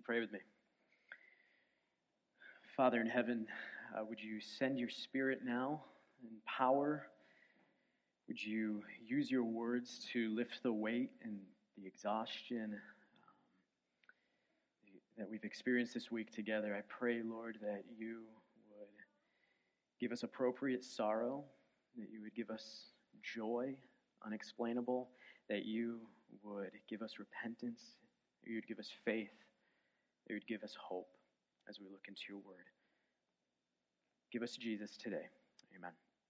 Would you pray with me? Father in heaven, would you send your Spirit now in power? Would you use your words to lift the weight and the exhaustion that we've experienced this week together? I pray, Lord, that you would give us appropriate sorrow, that you would give us joy unexplainable, that you would give us repentance, that you would give us faith, that you would give us hope as we look into your word. Give us Jesus today. Amen.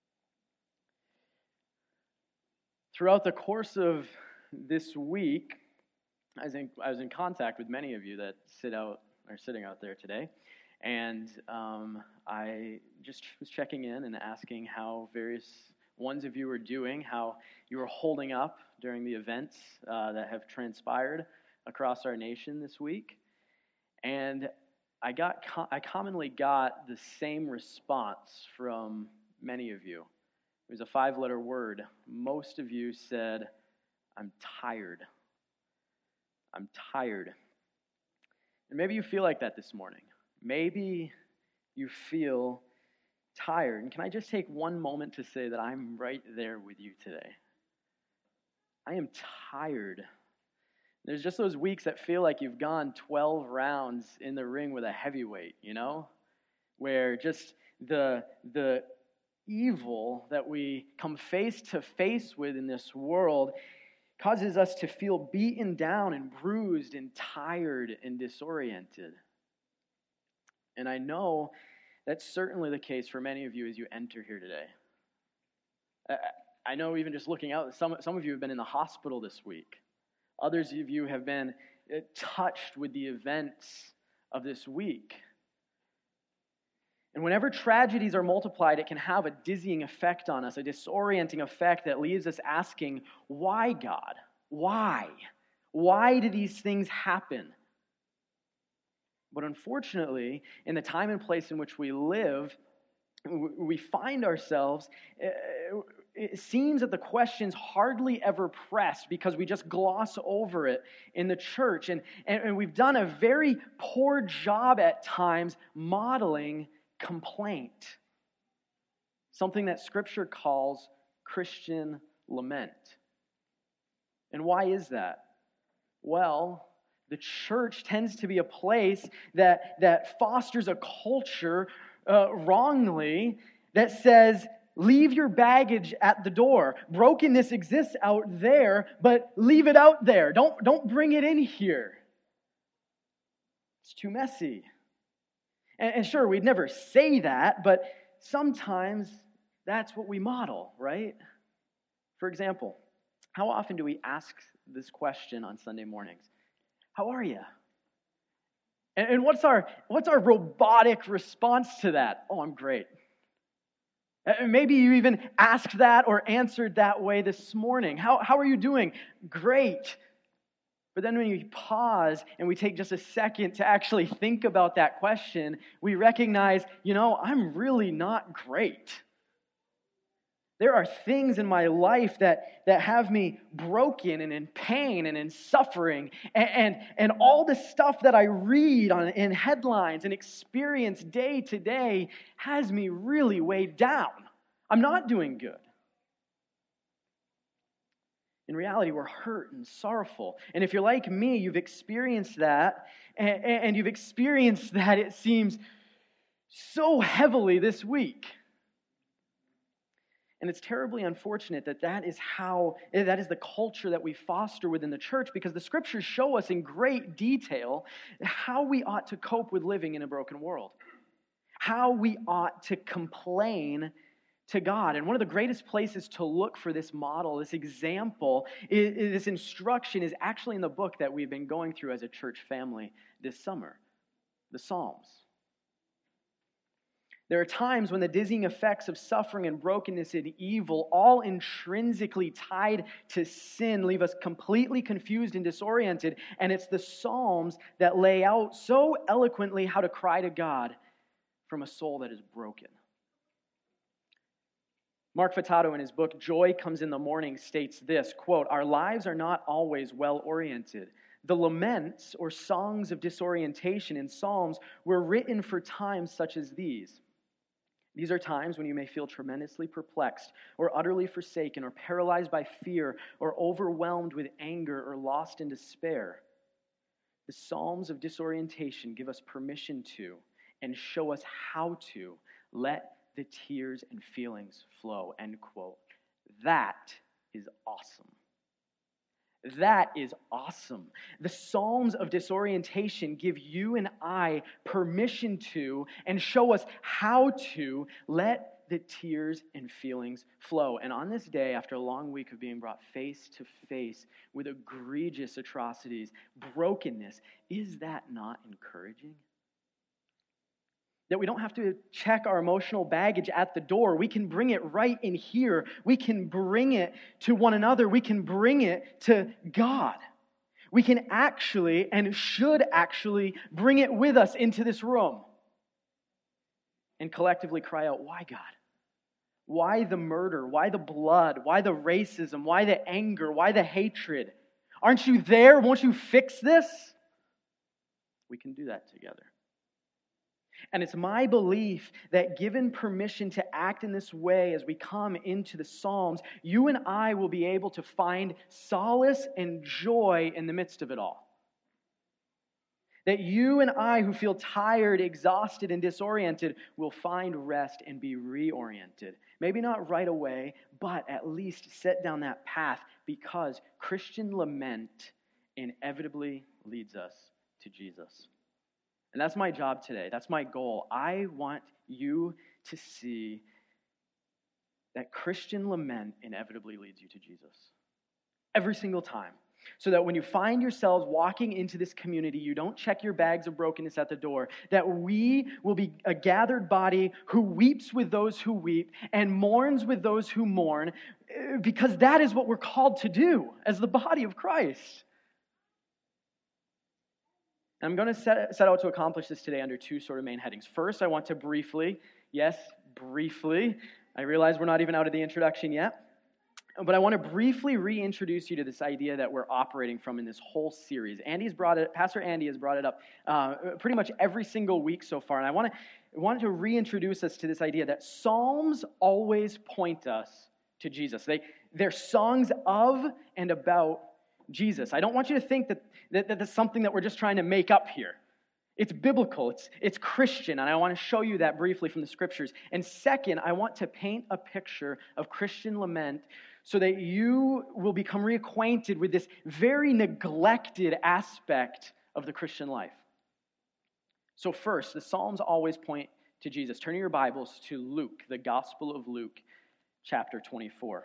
Throughout the course of this week, I was in contact with many of you that are sitting out there today, and I just was checking in and asking how various ones of you are doing, how you are holding up during the events that have transpired across our nation this week. And I commonly got the same response from many of you. It was a 5-letter word. Most of you said, "I'm tired. I'm tired." And maybe you feel like that this morning. Maybe you feel tired. And can I just take one moment to say that I'm right there with you today? I am tired. There's just those weeks that feel like you've gone 12 rounds in the ring with a heavyweight, where just the evil that we come face to face with in this world causes us to feel beaten down and bruised and tired and disoriented. And I know that's certainly the case for many of you as you enter here today. I know even just looking out, some of you have been in the hospital this week. Others of you have been touched with the events of this week. And whenever tragedies are multiplied, it can have a dizzying effect on us, a disorienting effect that leaves us asking, why, God? Why? Why do these things happen? But unfortunately, in the time and place in which we live, we find ourselves, it seems that the question's hardly ever pressed because we just gloss over it in the church. And we've done a very poor job at times modeling complaint, something that Scripture calls Christian lament. And why is that? Well, the church tends to be a place that fosters a culture wrongly that says, leave your baggage at the door. Brokenness exists out there, but leave it out there. Don't bring it in here. It's too messy. And sure, we'd never say that, but sometimes that's what we model, right? For example, how often do we ask this question on Sunday mornings? How are you? And what's our robotic response to that? Oh, I'm great. Maybe you even asked that or answered that way this morning. How are you doing? Great. But then when you pause and we take just a second to actually think about that question, we recognize, I'm really not great. There are things in my life that have me broken and in pain and in suffering. And all the stuff that I read in headlines and experience day to day has me really weighed down. I'm not doing good. In reality, we're hurt and sorrowful. And if you're like me, you've experienced that. And you've experienced that, it seems, so heavily this week. And it's terribly unfortunate that is the culture that we foster within the church, because the Scriptures show us in great detail how we ought to cope with living in a broken world, how we ought to complain to God. And one of the greatest places to look for this model, this example, this instruction is actually in the book that we've been going through as a church family this summer, the Psalms. There are times when the dizzying effects of suffering and brokenness and evil, all intrinsically tied to sin, leave us completely confused and disoriented. And it's the Psalms that lay out so eloquently how to cry to God from a soul that is broken. Mark Fatato, in his book, Joy Comes in the Morning, states this, quote, "Our lives are not always well-oriented. The laments, or songs of disorientation in Psalms, were written for times such as these. These are times when you may feel tremendously perplexed, or utterly forsaken, or paralyzed by fear, or overwhelmed with anger, or lost in despair. The Psalms of disorientation give us permission to, and show us how to, let the tears and feelings flow, end quote. That is awesome. That is awesome. The Psalms of disorientation give you and I permission to and show us how to let the tears and feelings flow. And on this day, after a long week of being brought face to face with egregious atrocities, brokenness, is that not encouraging? That we don't have to check our emotional baggage at the door. We can bring it right in here. We can bring it to one another. We can bring it to God. We can actually and should actually bring it with us into this room and collectively cry out, why God? Why the murder? Why the blood? Why the racism? Why the anger? Why the hatred? Aren't you there? Won't you fix this? We can do that together. And it's my belief that given permission to act in this way as we come into the Psalms, you and I will be able to find solace and joy in the midst of it all. That you and I who feel tired, exhausted, and disoriented will find rest and be reoriented. Maybe not right away, but at least set down that path, because Christian lament inevitably leads us to Jesus. And that's my job today. That's my goal. I want you to see that Christian lament inevitably leads you to Jesus. Every single time. So that when you find yourselves walking into this community, you don't check your bags of brokenness at the door. That we will be a gathered body who weeps with those who weep and mourns with those who mourn, because that is what we're called to do as the body of Christ. I'm going to set out to accomplish this today under two sort of main headings. First, I want to briefly, I realize we're not even out of the introduction yet, but I want to briefly reintroduce you to this idea that we're operating from in this whole series. Pastor Andy has brought it up pretty much every single week so far, and I want to reintroduce us to this idea that Psalms always point us to Jesus. They're songs of and about Jesus. I don't want you to think that that's something that we're just trying to make up here. It's biblical, it's Christian, and I want to show you that briefly from the Scriptures. And second, I want to paint a picture of Christian lament so that you will become reacquainted with this very neglected aspect of the Christian life. So first, the Psalms always point to Jesus. Turn your Bibles to Luke, the Gospel of Luke, chapter 24.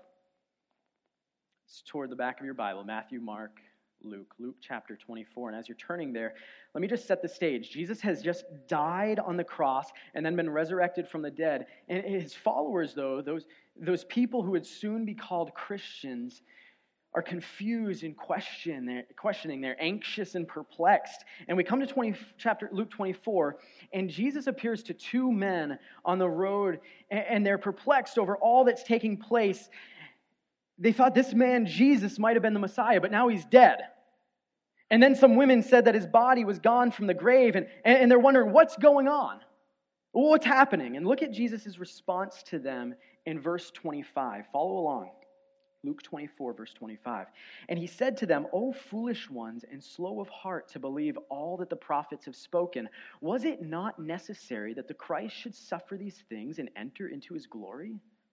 It's toward the back of your Bible, Matthew, Mark, Luke chapter 24. And as you're turning there, let me just set the stage. Jesus has just died on the cross and then been resurrected from the dead. And his followers, though, those people who would soon be called Christians, are confused and questioning. They're anxious and perplexed. And we come to Luke 24, and Jesus appears to two men on the road, and they're perplexed over all that's taking place. They thought this man, Jesus, might have been the Messiah, but now he's dead. And then some women said that his body was gone from the grave, and they're wondering, what's going on? What's happening? And look at Jesus' response to them in verse 25. Follow along. Luke 24, verse 25. And he said to them, O foolish ones, and slow of heart to believe all that the prophets have spoken. Was it not necessary that the Christ should suffer these things and enter into his glory?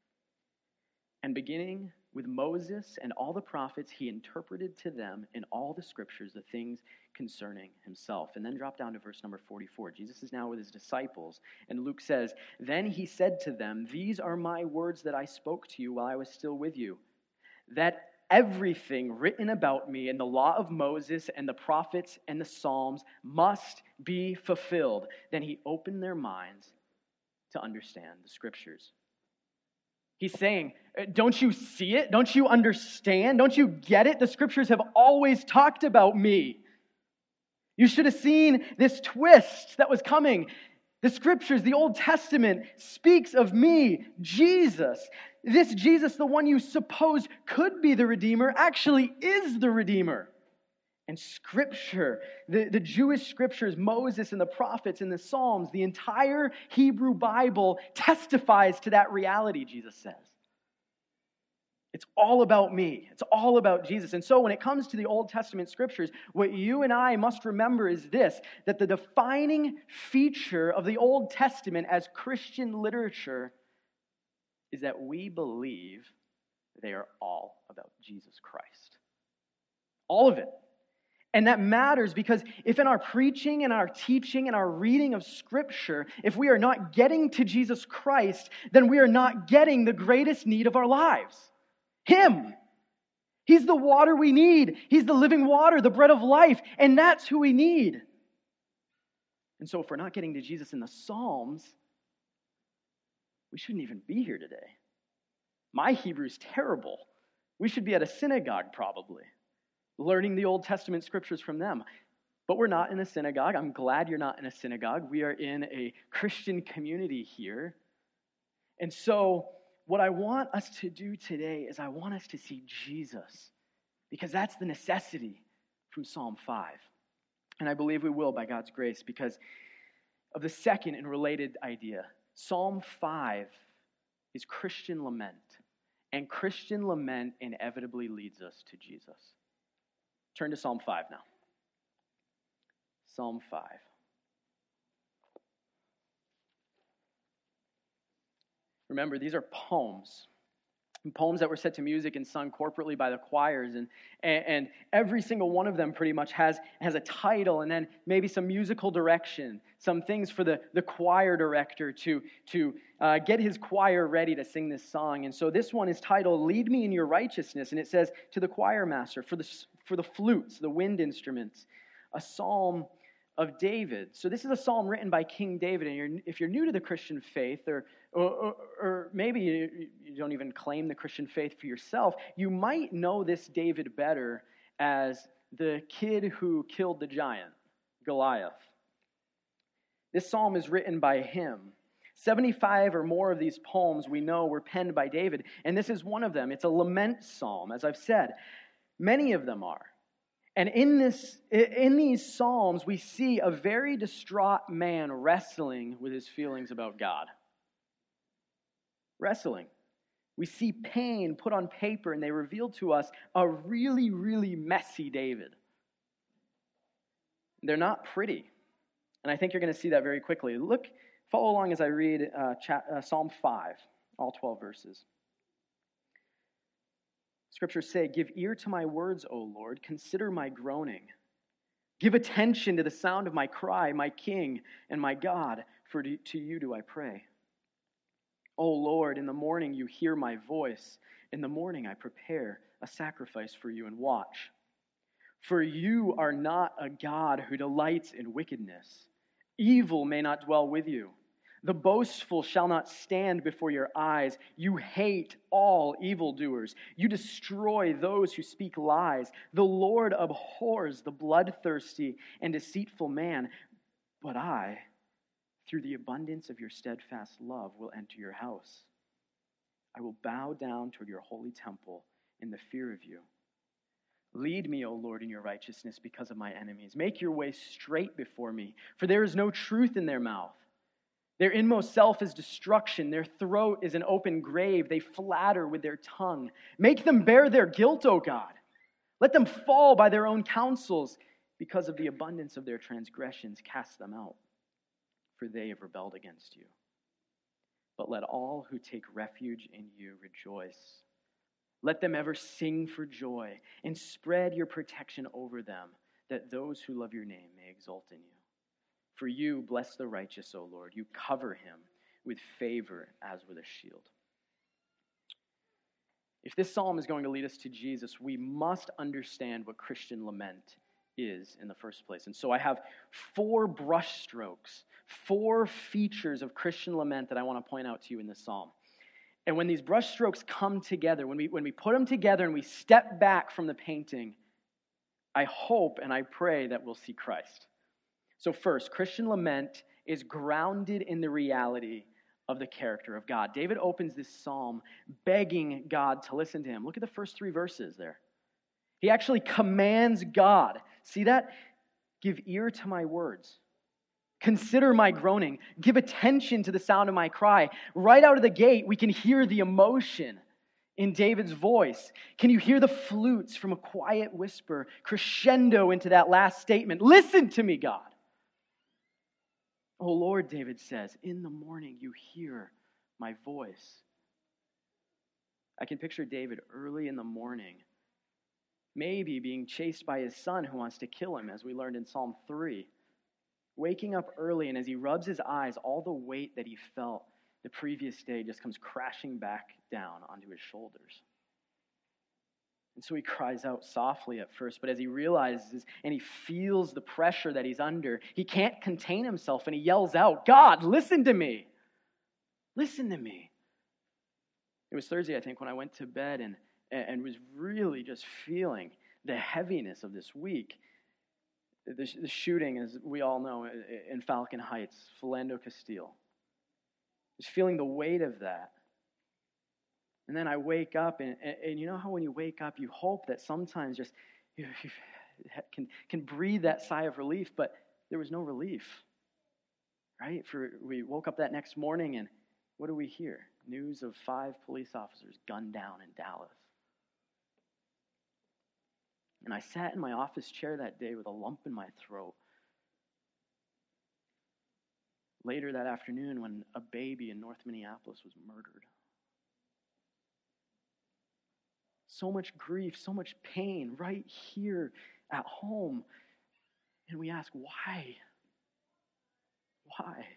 And beginning with Moses and all the prophets, he interpreted to them in all the Scriptures the things concerning himself. And then drop down to verse number 44. Jesus is now with his disciples, and Luke says, Then he said to them, These are my words that I spoke to you while I was still with you, that everything written about me in the law of Moses and the prophets and the Psalms must be fulfilled. Then he opened their minds to understand the Scriptures. He's saying, don't you see it? Don't you understand? Don't you get it? The Scriptures have always talked about me. You should have seen this twist that was coming. The Scriptures, the Old Testament, speaks of me, Jesus. This Jesus, the one you supposed could be the Redeemer, actually is the Redeemer. And Scripture, the Jewish Scriptures, Moses and the prophets and the Psalms, the entire Hebrew Bible testifies to that reality, Jesus says. It's all about me. It's all about Jesus. And so when it comes to the Old Testament Scriptures, what you and I must remember is this, that the defining feature of the Old Testament as Christian literature is that we believe they are all about Jesus Christ. All of it. And that matters because if in our preaching and our teaching and our reading of Scripture, if we are not getting to Jesus Christ, then we are not getting the greatest need of our lives. Him. He's the water we need. He's the living water, the bread of life, and that's who we need. And so if we're not getting to Jesus in the Psalms, we shouldn't even be here today. My Hebrew's terrible. We should be at a synagogue probably, learning the Old Testament Scriptures from them. But we're not in a synagogue. I'm glad you're not in a synagogue. We are in a Christian community here. And so what I want us to do today is I want us to see Jesus, because that's the necessity from Psalm 5. And I believe we will by God's grace because of the second and related idea. Psalm 5 is Christian lament, and Christian lament inevitably leads us to Jesus. Turn to Psalm 5 now. Psalm 5. Remember, these are poems. Poems that were set to music and sung corporately by the choirs. And every single one of them pretty much has a title and then maybe some musical direction, some things for the choir director to get his choir ready to sing this song. And so this one is titled, Lead Me in Your Righteousness. And it says, to the choir master, for the flutes, the wind instruments, a psalm of David. So this is a psalm written by King David. And if you're new to the Christian faith, or maybe you don't even claim the Christian faith for yourself, you might know this David better as the kid who killed the giant, Goliath. This psalm is written by him. 75 or more of these poems we know were penned by David, and this is one of them. It's a lament psalm, as I've said. Many of them are. And in these psalms, we see a very distraught man wrestling with his feelings about God. Wrestling. We see pain put on paper, and they reveal to us a really, really messy David. They're not pretty. And I think you're going to see that very quickly. Follow along as I read Psalm 5, all 12 verses. Scriptures say, give ear to my words, O Lord. Consider my groaning. Give attention to the sound of my cry, my King and my God, for to you do I pray. O Lord, in the morning you hear my voice. In the morning I prepare a sacrifice for you and watch. For you are not a God who delights in wickedness. Evil may not dwell with you. The boastful shall not stand before your eyes. You hate all evildoers. You destroy those who speak lies. The Lord abhors the bloodthirsty and deceitful man. But I, through the abundance of your steadfast love, will enter your house. I will bow down toward your holy temple in the fear of you. Lead me, O Lord, in your righteousness because of my enemies. Make your way straight before me, for there is no truth in their mouth. Their inmost self is destruction. Their throat is an open grave. They flatter with their tongue. Make them bear their guilt, O God. Let them fall by their own counsels. Because of the abundance of their transgressions, cast them out, for they have rebelled against you. But let all who take refuge in you rejoice. Let them ever sing for joy and spread your protection over them, that those who love your name may exult in you. For you bless the righteous, O Lord. You cover him with favor as with a shield. If this psalm is going to lead us to Jesus, we must understand what Christian lament is in the first place. And so I have 4 brushstrokes, 4 features of Christian lament that I want to point out to you in this psalm. And when these brushstrokes come together, when we put them together and we step back from the painting, I hope and I pray that we'll see Christ. So first, Christian lament is grounded in the reality of the character of God. David opens this psalm begging God to listen to him. Look at the first 3 verses there. He actually commands God See that? Give ear to my words. Consider my groaning. Give attention to the sound of my cry. Right out of the gate, we can hear the emotion in David's voice. Can you hear the flutes from a quiet whisper crescendo into that last statement? Listen to me, God. Oh Lord, David says, in the morning you hear my voice. I can picture David early in the morning, maybe being chased by his son who wants to kill him, as we learned in Psalm 3. Waking up early, and as he rubs his eyes, all the weight that he felt the previous day just comes crashing back down onto his shoulders. And so he cries out softly at first, but as he realizes and he feels the pressure that he's under, he can't contain himself and he yells out, God, listen to me. Listen to me. It was Thursday, I think, when I went to bed and was really just feeling the heaviness of this week. The shooting, as we all know, in Falcon Heights, Philando Castile. Just feeling the weight of that. And then I wake up, and you know how when you wake up, you hope that sometimes just you can breathe that sigh of relief, but there was no relief, right? We woke up that next morning, and what do we hear? News of 5 police officers gunned down in Dallas. And I sat in my office chair that day with a lump in my throat. Later that afternoon, when a baby in North Minneapolis was murdered. So much grief, so much pain right here at home. And we ask, why? Why?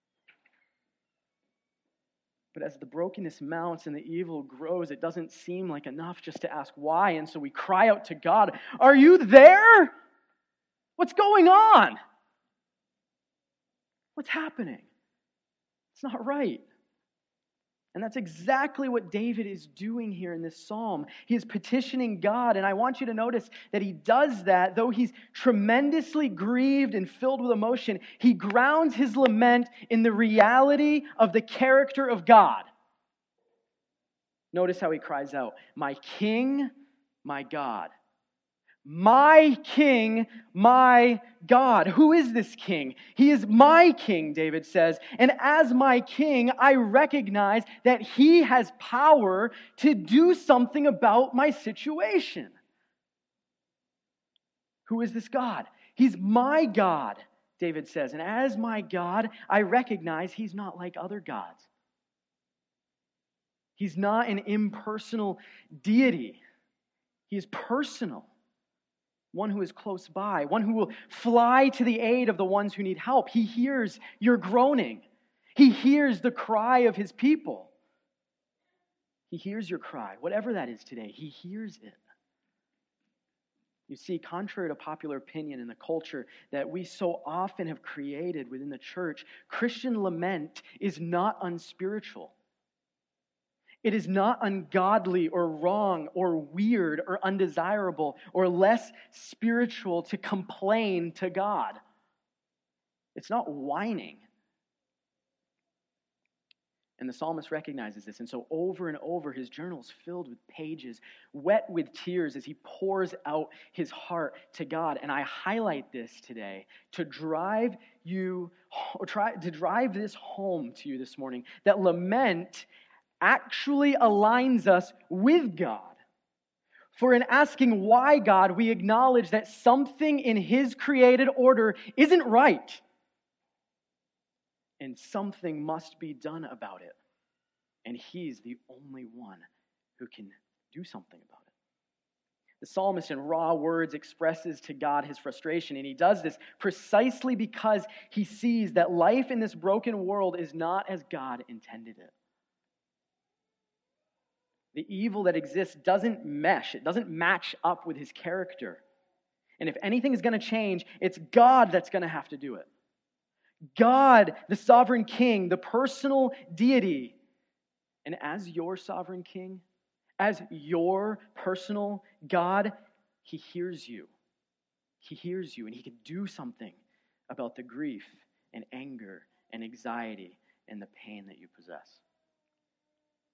But as the brokenness mounts and the evil grows, it doesn't seem like enough just to ask why. And so we cry out to God, are you there? What's going on? What's happening? It's not right. And that's exactly what David is doing here in this psalm. He is petitioning God, and I want you to notice that he does that, though he's tremendously grieved and filled with emotion, he grounds his lament in the reality of the character of God. Notice how he cries out, my King, my God. My King, my God. Who is this King? He is my King, David says. And as my King, I recognize that he has power to do something about my situation. Who is this God? He's my God, David says. And as my God, I recognize he's not like other gods. He's not an impersonal deity. He is personal. One who is close by, one who will fly to the aid of the ones who need help. He hears your groaning. He hears the cry of his people. He hears your cry, whatever that is today. He hears it. You see, contrary to popular opinion in the culture that we so often have created within the church, Christian lament is not unspiritual. It is not ungodly or wrong or weird or undesirable or less spiritual to complain to God. It's not whining. And the psalmist recognizes this. And so over and over, his journal is filled with pages, wet with tears as he pours out his heart to God. And I highlight this today to drive this home to you this morning, that lament actually aligns us with God. For in asking why God, we acknowledge that something in his created order isn't right. And something must be done about it. And he's the only one who can do something about it. The psalmist in raw words expresses to God his frustration, and he does this precisely because he sees that life in this broken world is not as God intended it. The evil that exists doesn't mesh. It doesn't match up with his character. And if anything is going to change, it's God that's going to have to do it. God, the sovereign king, the personal deity. And as your sovereign king, as your personal God, he hears you. He hears you, and he can do something about the grief and anger and anxiety and the pain that you possess.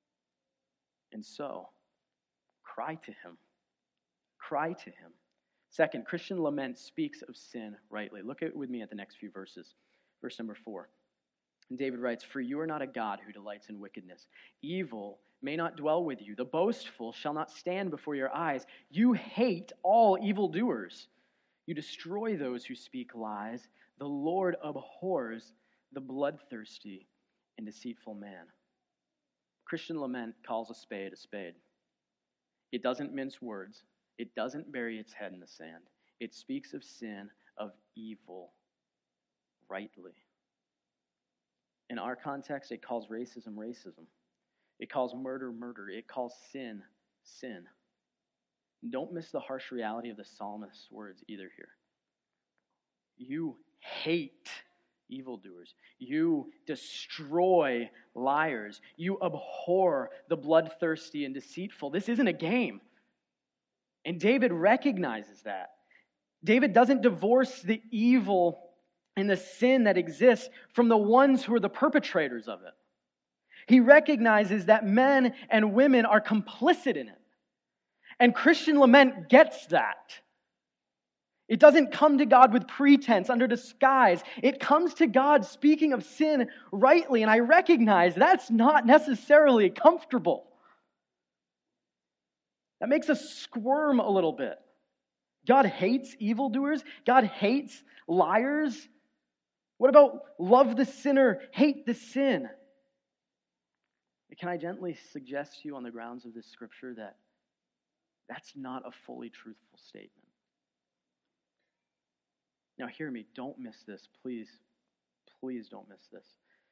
And so, cry to him. Cry to him. Second, Christian lament speaks of sin rightly. Look with me at the next few verses. Verse number 4. And David writes, "For you are not a God who delights in wickedness. Evil may not dwell with you. The boastful shall not stand before your eyes. You hate all evildoers. You destroy those who speak lies. The Lord abhors the bloodthirsty and deceitful man." Christian lament calls a spade a spade. It doesn't mince words. It doesn't bury its head in the sand. It speaks of sin, of evil, rightly. In our context, it calls racism, racism. It calls murder, murder. It calls sin, sin. Don't miss the harsh reality of the psalmist's words either here. You hate evildoers. You destroy liars. You abhor the bloodthirsty and deceitful. This isn't a game. And David recognizes that. David doesn't divorce the evil and the sin that exists from the ones who are the perpetrators of it. He recognizes that men and women are complicit in it. And Christian lament gets that. It doesn't come to God with pretense, under disguise. It comes to God speaking of sin rightly, and I recognize that's not necessarily comfortable. That makes us squirm a little bit. God hates evildoers. God hates liars. What about love the sinner, hate the sin? Can I gently suggest to you on the grounds of this scripture that that's not a fully truthful statement? Now hear me, don't miss this, please. Please don't miss this.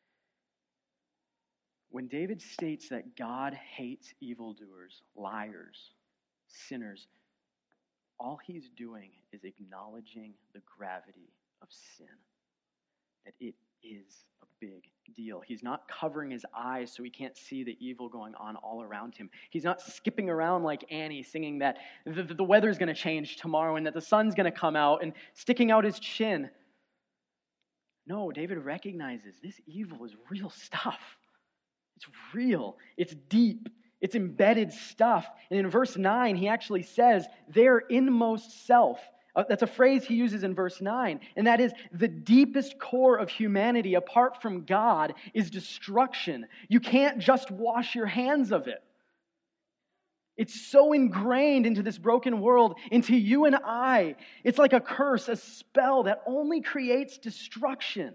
When David states that God hates evildoers, liars, sinners, all he's doing is acknowledging the gravity of sin. That it is a big deal. He's not covering his eyes so he can't see the evil going on all around him. He's not skipping around like Annie singing that the weather's going to change tomorrow and that the sun's going to come out and sticking out his chin. No, David recognizes this evil is real stuff. It's real. It's deep. It's embedded stuff. And in verse 9, he actually says, their inmost self. That's a phrase he uses in verse 9. And that is, the deepest core of humanity, apart from God, is destruction. You can't just wash your hands of it. It's so ingrained into this broken world, into you and I. It's like a curse, a spell that only creates destruction.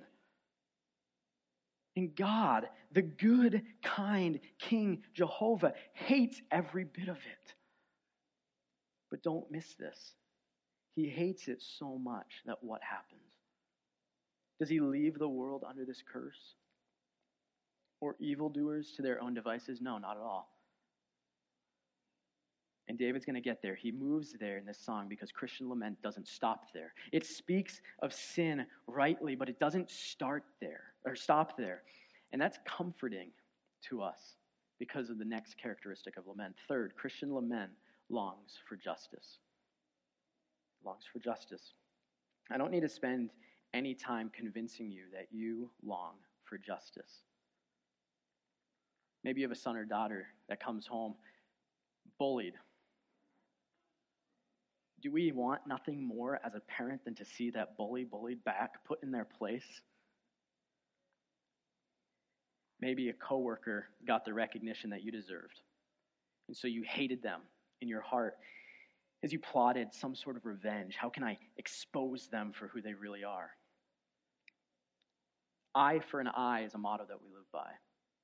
And God, the good, kind King Jehovah, hates every bit of it. But don't miss this. He hates it so much that what happens? Does he leave the world under this curse? Or evildoers to their own devices? No, not at all. And David's going to get there. He moves there in this song because Christian lament doesn't stop there. It speaks of sin rightly, but it doesn't start there or stop there. And that's comforting to us because of the next characteristic of lament. Third, Christian lament longs for justice. Longs for justice. I don't need to spend any time convincing you that you long for justice. Maybe you have a son or daughter that comes home bullied. Do we want nothing more as a parent than to see that bullied back, put in their place? Maybe a coworker got the recognition that you deserved, and so you hated them in your heart as you plotted some sort of revenge. How can I expose them for who they really are? Eye for an eye is a motto that we live by.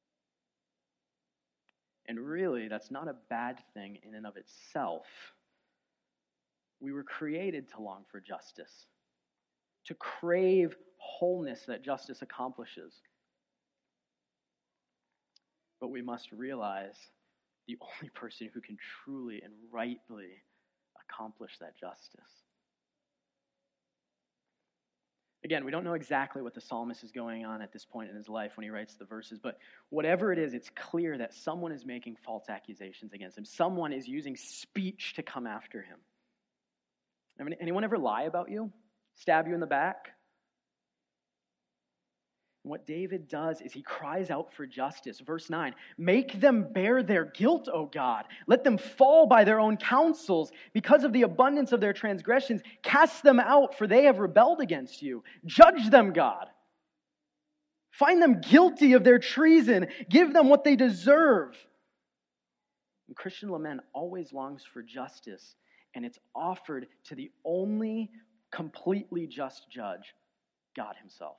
And really, that's not a bad thing in and of itself. We were created to long for justice, to crave wholeness that justice accomplishes. But we must realize the only person who can truly and rightly accomplish that justice. Again, we don't know exactly what the psalmist is going on at this point in his life when he writes the verses, but whatever it is, it's clear that someone is making false accusations against him. Someone is using speech to come after him. I mean, anyone ever lie about you? Stab you in the back? And what David does is he cries out for justice. Verse 9, make them bear their guilt, O God. Let them fall by their own counsels. Because of the abundance of their transgressions, cast them out, for they have rebelled against you. Judge them, God. Find them guilty of their treason. Give them what they deserve. And Christian lament always longs for justice, and it's offered to the only completely just judge, God himself.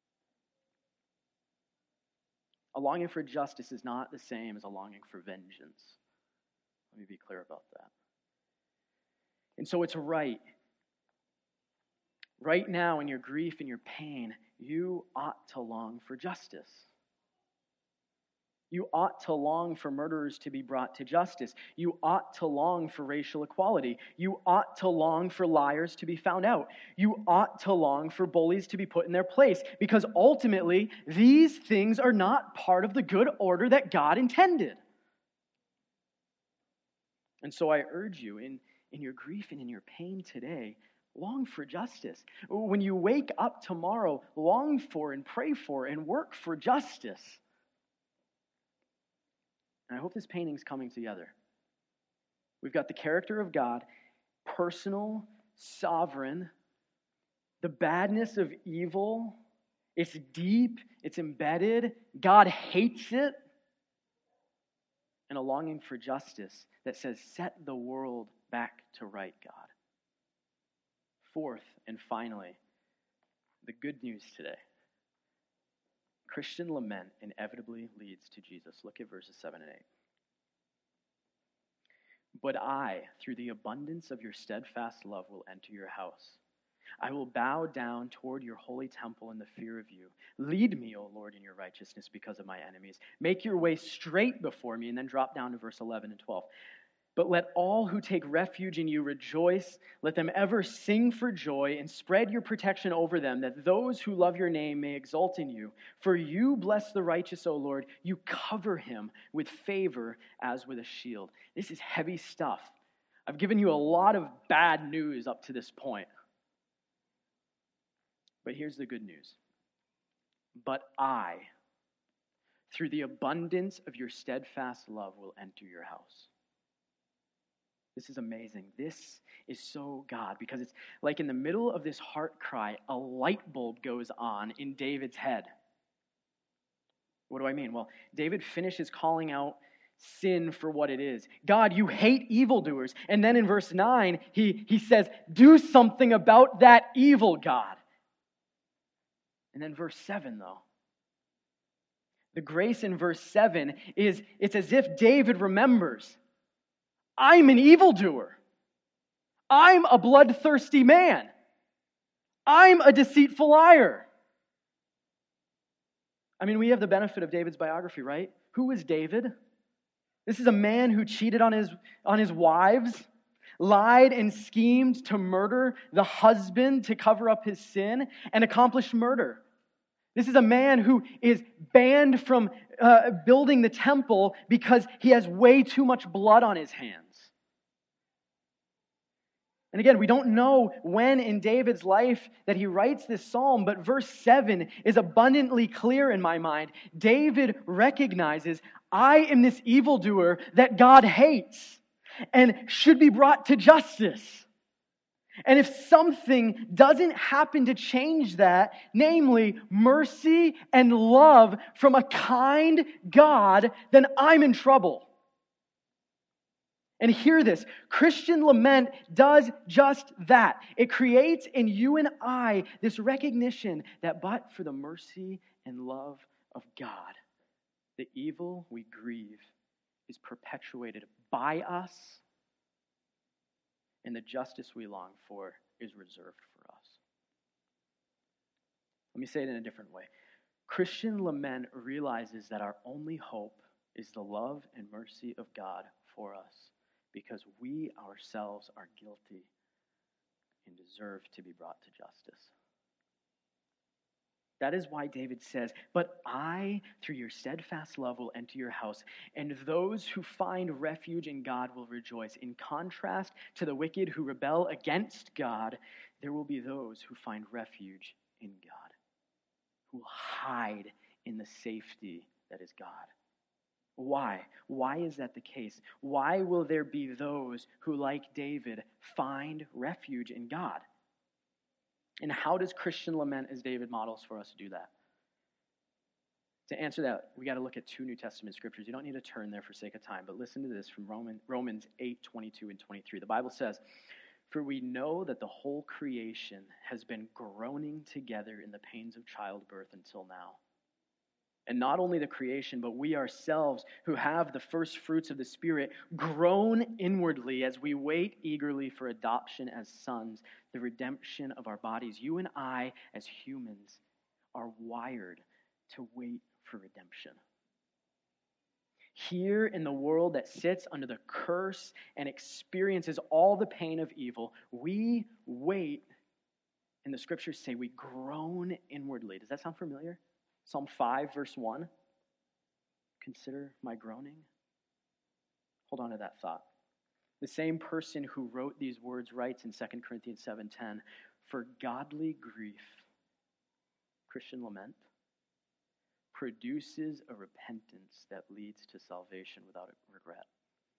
A longing for justice is not the same as a longing for vengeance. Let me be clear about that. And so it's right. Right now, in your grief and your pain, you ought to long for justice. You ought to long for murderers to be brought to justice. You ought to long for racial equality. You ought to long for liars to be found out. You ought to long for bullies to be put in their place, because ultimately, these things are not part of the good order that God intended. And so I urge you, in your grief and in your pain today, long for justice. When you wake up tomorrow, long for and pray for and work for justice. And I hope this painting's coming together. We've got the character of God, personal, sovereign, the badness of evil. It's deep, it's embedded. God hates it. And a longing for justice that says, set the world back to right, God. Fourth and finally, the good news today. Christian lament inevitably leads to Jesus. Look at verses 7 and 8. But I, through the abundance of your steadfast love, will enter your house. I will bow down toward your holy temple in the fear of you. Lead me, O Lord, in your righteousness because of my enemies. Make your way straight before me. And then drop down to verse 11 and 12. But let all who take refuge in you rejoice. Let them ever sing for joy and spread your protection over them, that those who love your name may exult in you. For you bless the righteous, O Lord. You cover him with favor as with a shield. This is heavy stuff. I've given you a lot of bad news up to this point. But here's the good news. But I, through the abundance of your steadfast love, will enter your house. This is amazing. This is so God, because it's like in the middle of this heart cry, a light bulb goes on in David's head. What do I mean? Well, David finishes calling out sin for what it is. God, you hate evildoers. And then in verse 9, he says, do something about that evil, God. And then verse 7, though. The grace in verse 7 is, it's as if David remembers, I'm an evildoer. I'm a bloodthirsty man. I'm a deceitful liar. I mean, we have the benefit of David's biography, right? Who is David? This is a man who cheated on his wives, lied and schemed to murder the husband to cover up his sin, and accomplished murder. This is a man who is banned from building the temple because he has way too much blood on his hands. And again, we don't know when in David's life that he writes this psalm, but verse 7 is abundantly clear in my mind. David recognizes, I am this evildoer that God hates and should be brought to justice. And if something doesn't happen to change that, namely mercy and love from a kind God, then I'm in trouble. And hear this, Christian lament does just that. It creates in you and I this recognition that but for the mercy and love of God, the evil we grieve is perpetuated by us, and the justice we long for is reserved for us. Let me say it in a different way. Christian lament realizes that our only hope is the love and mercy of God for us, because we ourselves are guilty and deserve to be brought to justice. That is why David says, but I, through your steadfast love, will enter your house, and those who find refuge in God will rejoice. In contrast to the wicked who rebel against God, there will be those who find refuge in God, who will hide in the safety that is God. Why? Why is that the case? Why will there be those who, like David, find refuge in God? And how does Christian lament, as David models for us, do that? To answer that, we got to look at two New Testament scriptures. You don't need to turn there for sake of time, but listen to this from Romans 8:22 and 23. The Bible says, "For we know that the whole creation has been groaning together in the pains of childbirth until now. And not only the creation, but we ourselves who have the first fruits of the Spirit groan inwardly as we wait eagerly for adoption as sons, the redemption of our bodies." You and I, as humans, are wired to wait for redemption. Here in the world that sits under the curse and experiences all the pain of evil, we wait, and the scriptures say we groan inwardly. Does that sound familiar? Psalm 5, verse 1. Consider my groaning. Hold on to that thought. The same person who wrote these words writes in 2 Corinthians 7:10, "For godly grief," Christian lament, "produces a repentance that leads to salvation without regret."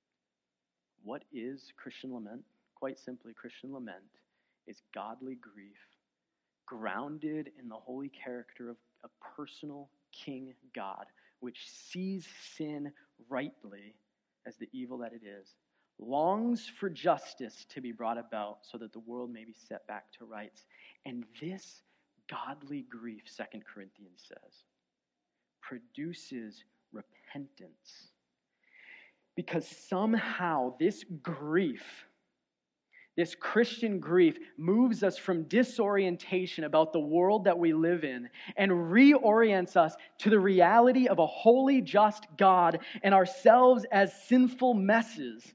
What is Christian lament? Quite simply, Christian lament is godly grief grounded in the holy character of a personal King God, which sees sin rightly as the evil that it is, longs for justice to be brought about so that the world may be set back to rights. And this godly grief, 2 Corinthians says, produces repentance. Because somehow this grief, this Christian grief, moves us from disorientation about the world that we live in and reorients us to the reality of a holy, just God and ourselves as sinful messes.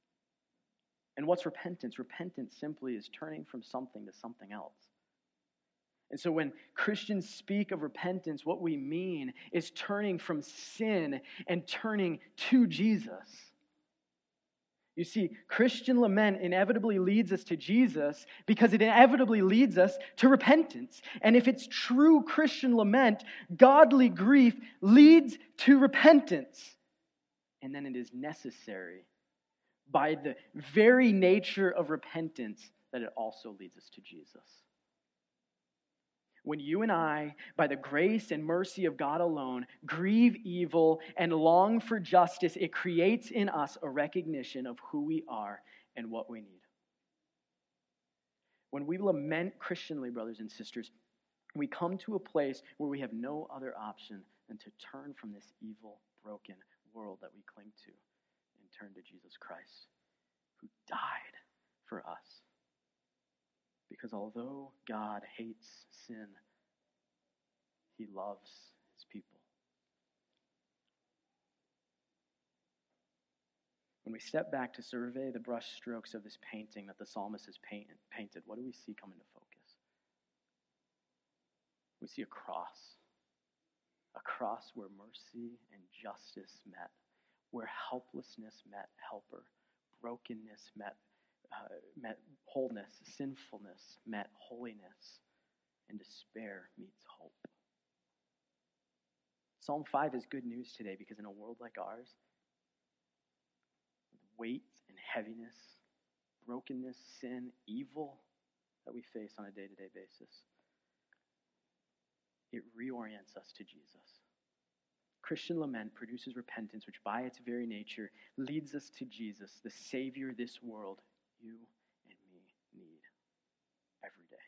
And what's repentance? Repentance simply is turning from something to something else. And so when Christians speak of repentance, what we mean is turning from sin and turning to Jesus. You see, Christian lament inevitably leads us to Jesus because it inevitably leads us to repentance. And if it's true Christian lament, godly grief leads to repentance. And then it is necessary by the very nature of repentance that it also leads us to Jesus. When you and I, by the grace and mercy of God alone, grieve evil and long for justice, it creates in us a recognition of who we are and what we need. When we lament Christianly, brothers and sisters, we come to a place where we have no other option than to turn from this evil, broken world that we cling to and turn to Jesus Christ, who died for us. Because although God hates sin, He loves His people. When we step back to survey the brush strokes of this painting that the psalmist has painted, what do we see come into focus? We see a cross where mercy and justice met, where helplessness met helper, brokenness met wholeness, sinfulness met holiness, and despair meets hope. Psalm 5 is good news today because in a world like ours, with weight and heaviness, brokenness, sin, evil that we face on a day-to-day basis, it reorients us to Jesus. Christian lament produces repentance, which by its very nature leads us to Jesus, the Savior this world, you and me need every day.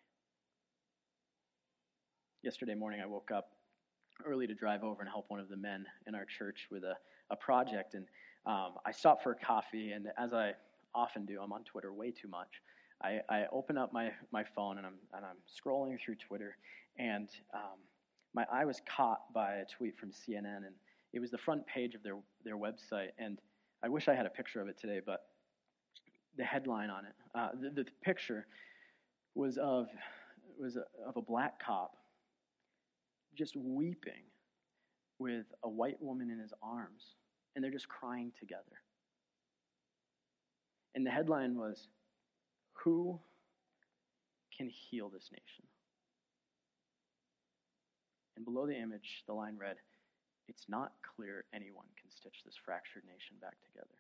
Yesterday morning, I woke up early to drive over and help one of the men in our church with a project, and I stopped for a coffee, and as I often do, I'm on Twitter way too much. I open up my phone, and I'm scrolling through Twitter, and my eye was caught by a tweet from CNN, and it was the front page of their website, and I wish I had a picture of it today, but the headline on it, the picture was of a black cop just weeping with a white woman in his arms, and they're just crying together. And the headline was, "Who can heal this nation?" And below the image, the line read, "It's not clear anyone can stitch this fractured nation back together."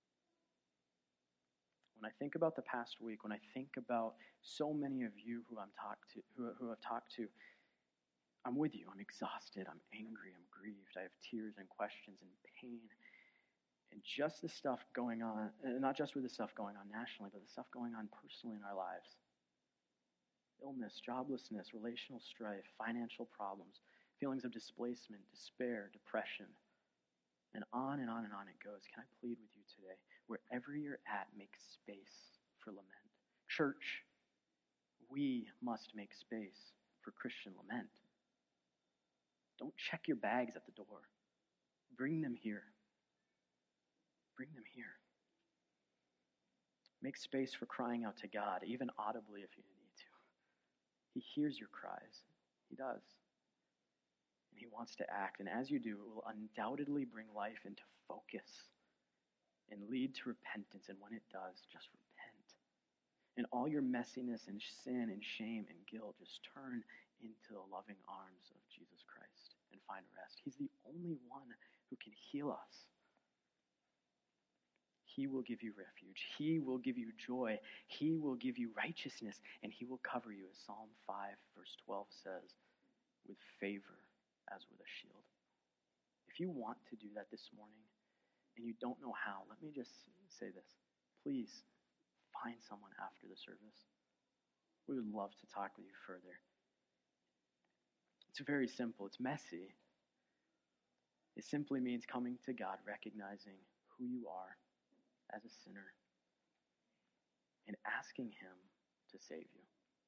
When I think about the past week, when I think about so many of you who I've talked to, I'm with you. I'm exhausted. I'm angry. I'm grieved. I have tears and questions and pain. And just the stuff going on, and not just with the stuff going on nationally, but the stuff going on personally in our lives. Illness, joblessness, relational strife, financial problems, feelings of displacement, despair, depression, and on and on and on it goes. Can I plead with you today? Wherever you're at, make space for lament. Church, we must make space for Christian lament. Don't check your bags at the door. Bring them here. Bring them here. Make space for crying out to God, even audibly if you need to. He hears your cries. He does. And he wants to act. And as you do, it will undoubtedly bring life into focus and lead to repentance. And when it does, just repent. And all your messiness and sin and shame and guilt just turn into the loving arms of Jesus Christ and find rest. He's the only one who can heal us. He will give you refuge. He will give you joy. He will give you righteousness, and he will cover you, as Psalm 5, verse 12 says, with favor as with a shield. If you want to do that this morning and you don't know how, let me just say this. Please find someone after the service. We would love to talk with you further. It's very simple. It's messy. It simply means coming to God, recognizing who you are as a sinner, and asking him to save you.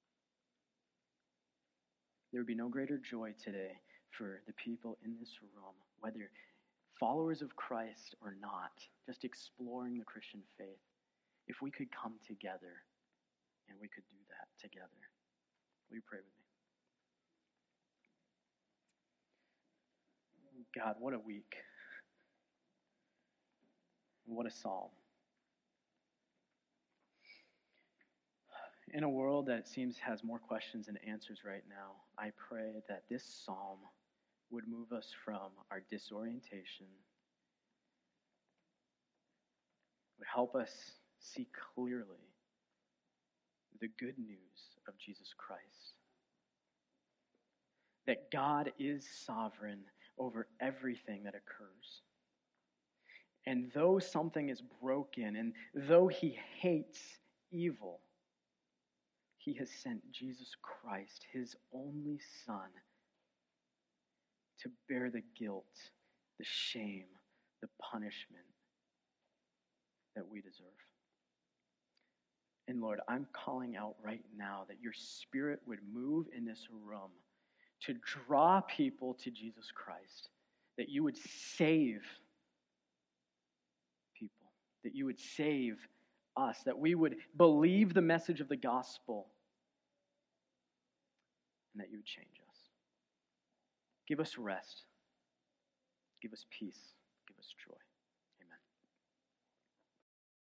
There would be no greater joy today for the people in this room, whether followers of Christ or not, just exploring the Christian faith, if we could come together and we could do that together. Will you pray with me? God, what a week. What a psalm. In a world that it seems has more questions than answers right now, I pray that this psalm would move us from our disorientation, would help us see clearly the good news of Jesus Christ. That God is sovereign over everything that occurs. And though something is broken, and though he hates evil, he has sent Jesus Christ, his only Son, to bear the guilt, the shame, the punishment that we deserve. And Lord, I'm calling out right now that your Spirit would move in this room to draw people to Jesus Christ, that you would save people, that you would save us, that we would believe the message of the gospel, and that you would change us. Give us rest. Give us peace. Give us joy.